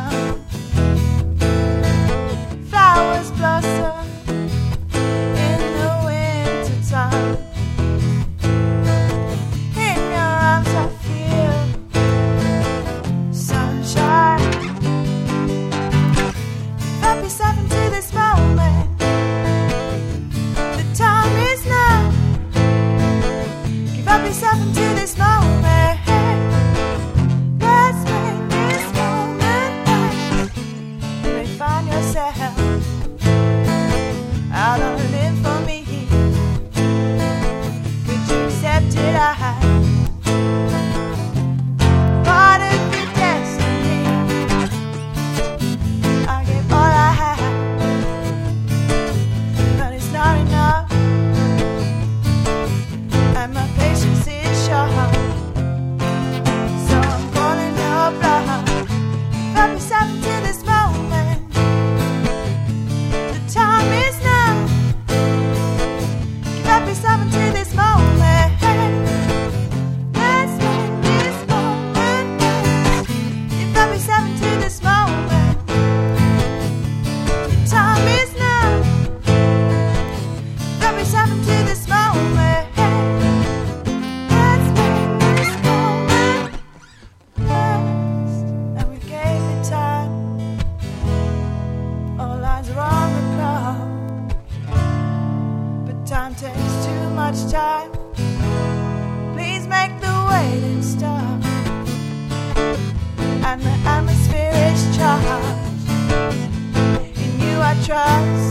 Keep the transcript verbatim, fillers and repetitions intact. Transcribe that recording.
come. Flowers blossom in the winter time. In your arms I feel sunshine. Wrap yourself into this moment. The time is now. Give up yourself into this moment. Let's make this moment last. You may find yourself out on a limb for me. Could you accept it? I part of your destiny. I gave all I had, but it's not enough, and my patience is short. So I'm calling your bluff. Wrap yourself into this moment. The time is now. Wrap yourself into this moment. Let's make this moment last. You wrap yourself into this moment. The time is now. Wrap yourself into this moment. Let's make this moment last. And we gave it time. All lines are on the clock, but time takes too much time. Please make the waiting stop. And the atmosphere is charged. In you I trust.